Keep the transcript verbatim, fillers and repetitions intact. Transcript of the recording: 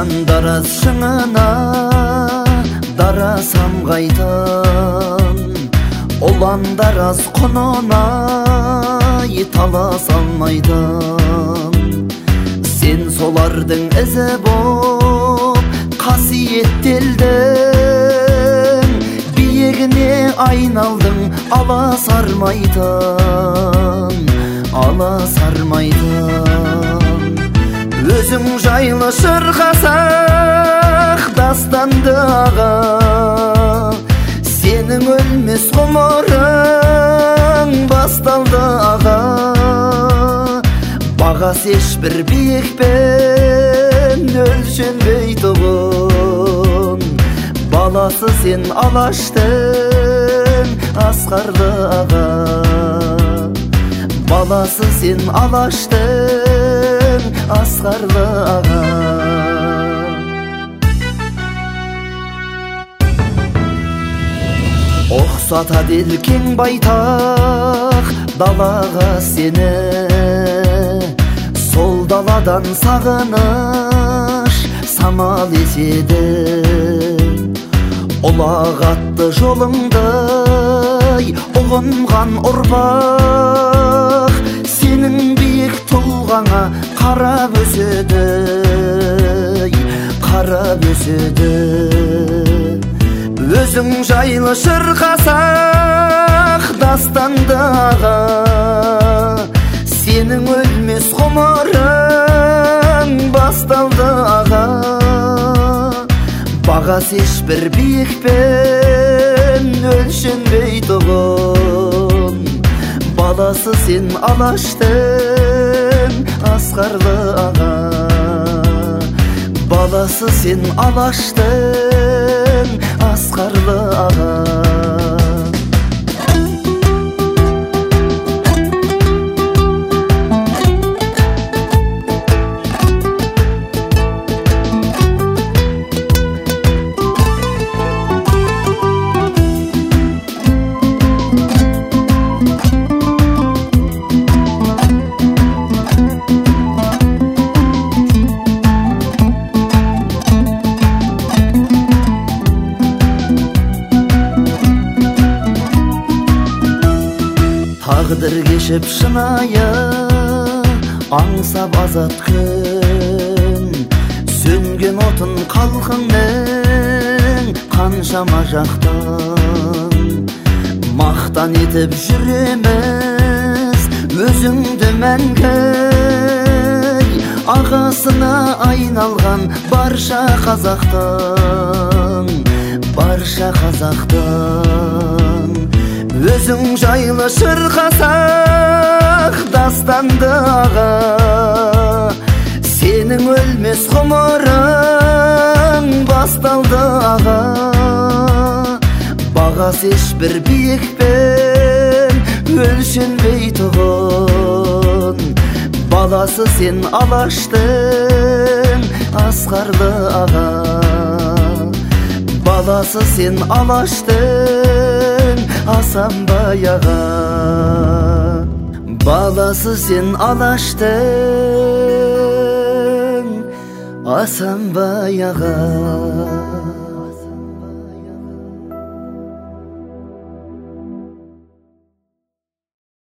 дарас шыңына дарасам қайтам, олан дарас құнына талас алмайдам. Сен солардың ізі боп қасиеттелдің, биігіне айналдың аласармайдан, аласармайдан. Өзің жайлы шырқасақ дастанды аға, сенің өлмес ғұмырың басталды аға. Бағас ешбір биікпен өлшенбей тұғын, баласы сен алаштың асқарлы аға. Баласы сен алаштың асқарлы аға. Оқсата делкең байтақ далаға сені, сол даладан сағыныш самал еседі. Ұлағатты жолыңдай ұғынған ұрпақ, сенің биік тұлғаңа қарап өседі, қарап өседі. Өзің жайлы шырқасақ дастанды аға, сенің өлмес ғұмырың басталды аға. Бағас ешбір биікпен өлшенбей тұғын, баласы сен алаштың асқарлы аға. Баласы сен алаштың асқарлы аға. Тағдыр кешіп шынайы аңсап азат күн, сөнген отын халқыңның қаншама жақтан. Мақтан етіп жүреміз өзіңді мәңгі, ағасына айналған барша қазақтың, барша қазақтың. Өзің жайлы шырқасақ дастанды аға, сенің өлмес ғұмырың басталды аға. Бағас ешбір биікпен өлшенбей тұғын, баласы сен алаштың асқарлы аға. Баласы сен алаштың асанбай аға. Баласы сен алаштың асанбай аға.